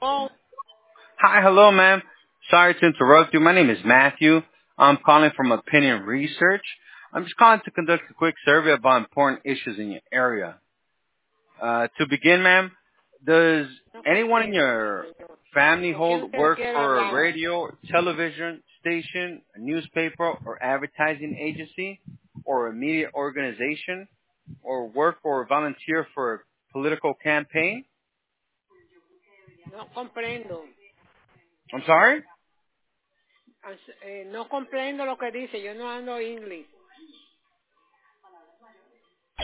Oh, Hi, hello, ma'am. Sorry to interrupt you. My name is Matthew. I'm calling from Opinion Research. I'm just calling to conduct a quick survey about important issues in your area. To begin, ma'am, does no anyone in comprendo, your señor. family ¿Con quién hold usted work quiere for a hablar? radio, television station, a newspaper, or advertising agency, or a media organization, or work or volunteer for a political campaign? No comprendo. I'm sorry? No comprendo lo que dice. Yo no ando inglés.